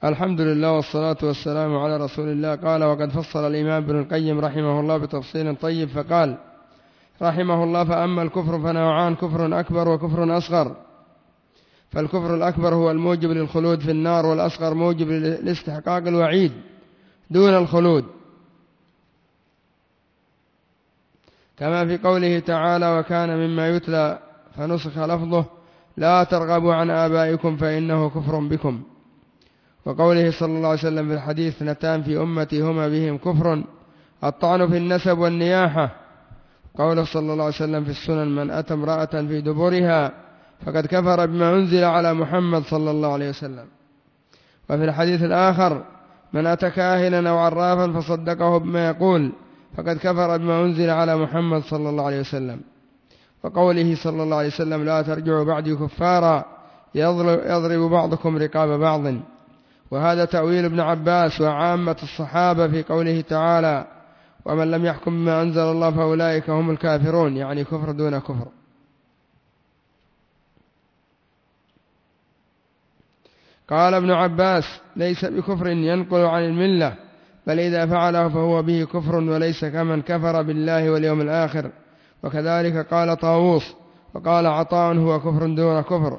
الحمد لله والصلاة والسلام على رسول الله. قال: وقد فصل الإمام ابن القيم رحمه الله بتفصيل طيب فقال رحمه الله: فأما الكفر فنوعان: كفر أكبر وكفر أصغر. فالكفر الأكبر هو الموجب للخلود في النار، والأصغر موجب لاستحقاق الوعيد دون الخلود، كما في قوله تعالى: وكان مما يتلى فنسخ لفظه: لا ترغبوا عن آبائكم فإنه كفر بكم. وقوله صلى الله عليه وسلم في الحديث: اثنتان في أمتي هما بهم كفر: الطعن في النسب والنياحة. قوله صلى الله عليه وسلم في السنن: من أتى امرأة في دبرها فقد كفر بما أنزل على محمد صلى الله عليه وسلم. وفي الحديث الآخر: من أتى كاهنا أو عرافا فصدقه بما يقول فقد كفر بما أنزل على محمد صلى الله عليه وسلم. وقوله صلى الله عليه وسلم: لا ترجعوا بعدي كفارا يضرب بعضكم رقاب بعض. وهذا تأويل ابن عباس وعامة الصحابة في قوله تعالى: ومن لم يحكم بما أنزل الله فأولئك هم الكافرون، يعني كفر دون كفر. قال ابن عباس: ليس بكفر ينقل عن الملة، بل إذا فعله فهو به كفر، وليس كمن كفر بالله واليوم الآخر. وكذلك قال طاووس. وقال عطاء: هو كفر دون كفر،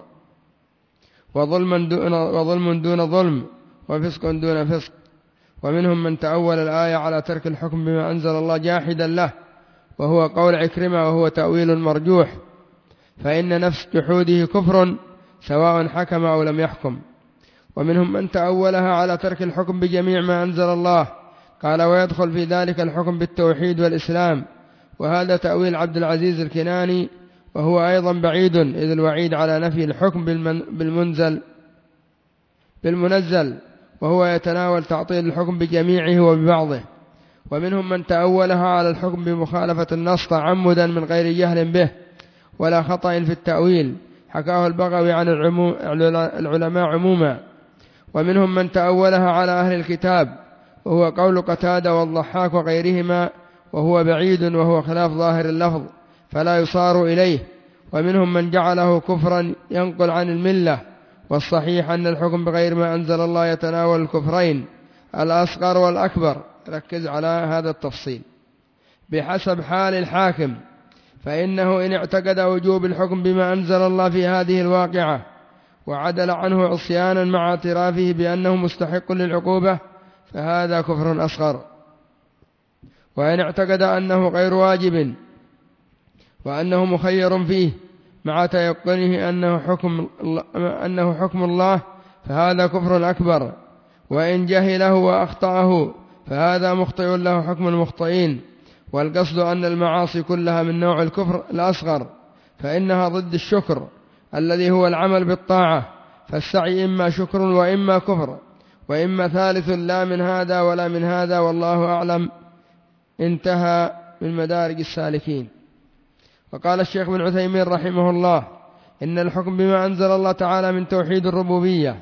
وظلم دون ظلم، وفسق دون فسق. ومنهم من تأول الآية على ترك الحكم بما أنزل الله جاحدا له، وهو قول عكرمة، وهو تأويل مرجوح، فإن نفس جحوده كفر سواء حكم أو لم يحكم. ومنهم من تأولها على ترك الحكم بجميع ما أنزل الله، قال: ويدخل في ذلك الحكم بالتوحيد والإسلام. وهذا تأويل عبد العزيز الكناني، وهو أيضا بعيد، إذ الوعيد على نفي الحكم بالمنزل، وهو يتناول تعطيل الحكم بجميعه وببعضه. ومنهم من تأولها على الحكم بمخالفة النص تعمدا من غير جهل به ولا خطأ في التأويل، حكاه البغوي عن العلماء عموما. ومنهم من تأولها على أهل الكتاب، وهو قول قتادة والضحاك وغيرهما، وهو بعيد، وهو خلاف ظاهر اللفظ فلا يصار إليه. ومنهم من جعله كفرا ينقل عن الملة، والصحيح أن الحكم بغير ما أنزل الله يتناول الكفرين الأصغر والأكبر. ركز على هذا التفصيل بحسب حال الحاكم، فإنه إن اعتقد وجوب الحكم بما أنزل الله في هذه الواقعة وعدل عنه عصيانا مع اعترافه بأنه مستحق للعقوبة فهذا كفر أصغر. وإن اعتقد أنه غير واجب وأنه مخير فيه مع تيقنه أنه حكم الله فهذا كفر أكبر. وإن جهله وأخطأه فهذا مخطئ له حكم المخطئين. والقصد أن المعاصي كلها من نوع الكفر الأصغر، فإنها ضد الشكر الذي هو العمل بالطاعة، فالسعي إما شكر وإما كفر، وإما ثالث لا من هذا ولا من هذا، والله أعلم. انتهى من مدارج السالكين. وقال الشيخ ابن عثيمين رحمه الله: إن الحكم بما أنزل الله تعالى من توحيد الربوبية،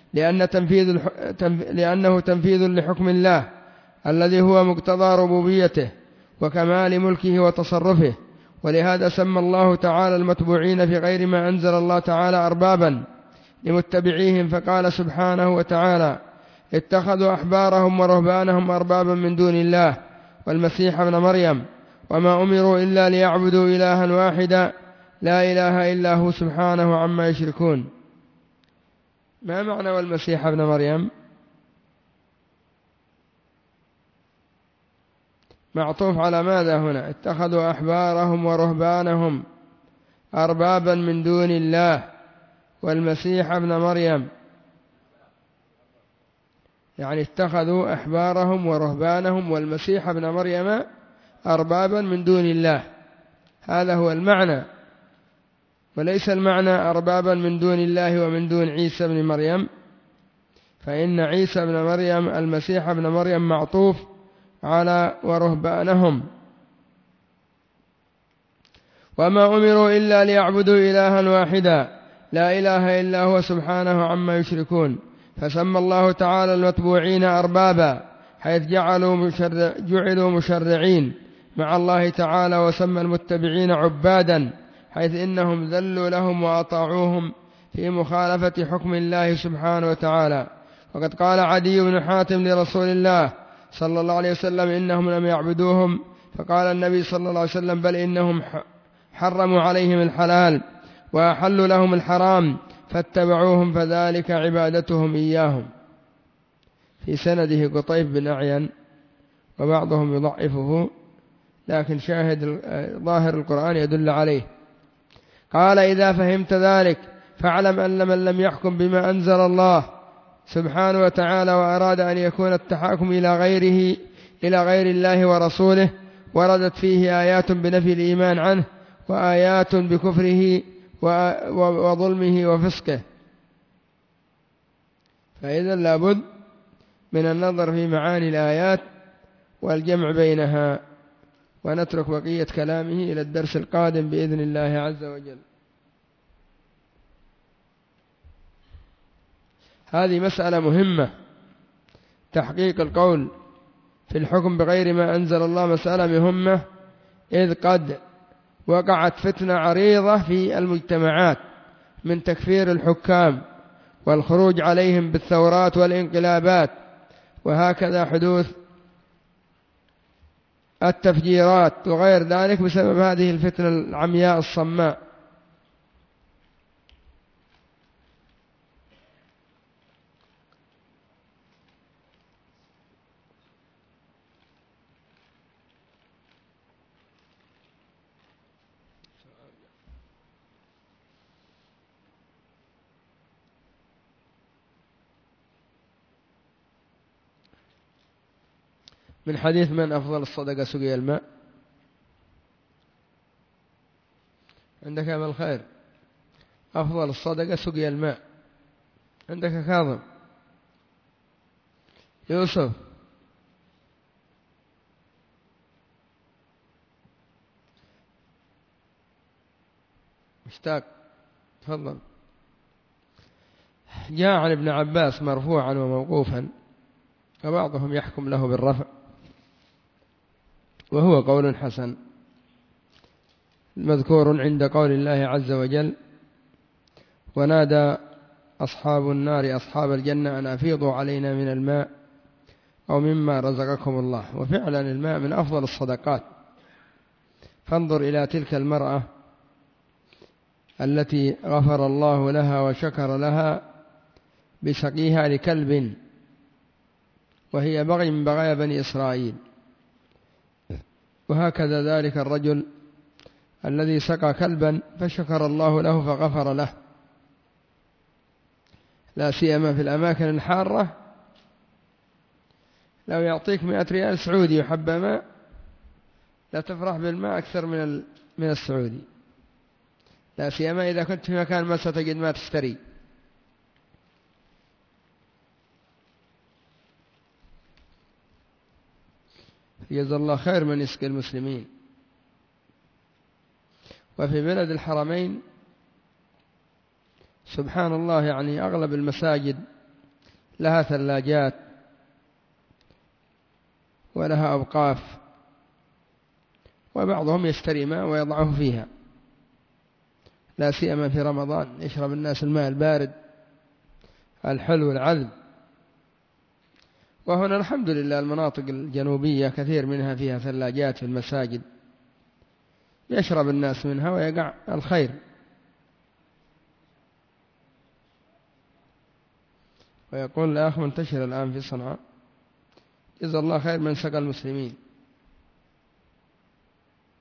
لأنه تنفيذ لحكم الله الذي هو مقتضى ربوبيته وكمال ملكه وتصرفه. ولهذا سمى الله تعالى المتبوعين في غير ما أنزل الله تعالى أربابا لمتبعيهم، فقال سبحانه وتعالى: اتخذوا أحبارهم ورهبانهم أربابا من دون الله والمسيح ابن مريم وما أمروا إلا ليعبدوا إلها واحدا لا إله إلا هو سبحانه عما يشركون. ما معنى والمسيح ابن مريم؟ معطوف على ماذا هنا؟ اتخذوا أحبارهم ورهبانهم أربابا من دون الله والمسيح ابن مريم، يعني اتخذوا أحبارهم ورهبانهم والمسيح ابن مريم أربابا من دون الله، هذا هو المعنى، وليس المعنى أربابا من دون الله ومن دون عيسى ابن مريم، فإن عيسى ابن مريم المسيح ابن مريم معطوف على ورهبانهم. وما أمروا إلا ليعبدوا إلها واحدا لا إله إلا هو سبحانه عما يشركون. فسمى الله تعالى المتبوعين أربابا حيث جعلوا مشرعين مع الله تعالى، وسمى المتبعين عبادا حيث إنهم ذلوا لهم وأطاعوهم في مخالفة حكم الله سبحانه وتعالى. وقد قال عدي بن حاتم لرسول الله صلى الله عليه وسلم إنهم لم يعبدوهم، فقال النبي صلى الله عليه وسلم بل إنهم حرموا عليهم الحلال وأحلوا لهم الحرام فاتبعوهم فذلك عبادتهم إياهم. في سنده قطيف بن أعين وبعضهم يضعفه، لكن شاهد ظاهر القرآن يدل عليه. قال إذا فهمت ذلك فاعلم أن من لم يحكم بما أنزل الله سبحانه وتعالى وأراد أن يكون التحاكم إلى غير الله ورسوله وردت فيه آيات بنفي الإيمان عنه وآيات بكفره وظلمه وفسقه، فإذا لابد من النظر في معاني الآيات والجمع بينها. ونترك بقية كلامه إلى الدرس القادم بإذن الله عز وجل. هذه مسألة مهمة، تحقيق القول في الحكم بغير ما أنزل الله مسألة مهمة، إذ قد وقعت فتنة عريضة في المجتمعات من تكفير الحكام والخروج عليهم بالثورات والانقلابات، وهكذا حدوث التفجيرات وغير ذلك بسبب هذه الفتنة العمياء الصماء. من حديث من أفضل الصدقة سقي الماء؟ عندك أبا الخير أفضل الصدقة سقي الماء. عندك كاظم يوسف مشتاق تفضل. جاء عن ابن عباس مرفوعا وموقوفا، فبعضهم يحكم له بالرفع وهو قول حسن، مذكور عند قول الله عز وجل ونادى أصحاب النار أصحاب الجنة أن أفيضوا علينا من الماء أو مما رزقكم الله. وفعلا الماء من أفضل الصدقات. فانظر إلى تلك المرأة التي غفر الله لها وشكر لها بسقيها لكلب، وهي بغي من بغايا بني إسرائيل. وهكذا ذلك الرجل الذي سقى كلبا فشكر الله له فغفر له، لا سيما في الأماكن الحارة. لو يعطيك 100 ريال سعودي وحبة ماء لا تفرح بالماء أكثر من السعودي، لا سيما إذا كنت في مكان ما ستجد ما تشتري. جزا الله خير من يسقي المسلمين. وفي بلد الحرمين سبحان الله يعني أغلب المساجد لها ثلاجات ولها أوقاف، وبعضهم يشتري ماء ويضعه فيها، لا سيما في رمضان يشرب الناس الماء البارد الحلو العذب. وهنا الحمد لله المناطق الجنوبية كثير منها فيها ثلاجات في المساجد يشرب الناس منها ويقع الخير. ويقول الأخ منتشر الآن في صنعاء جزا الله خير من سقى المسلمين.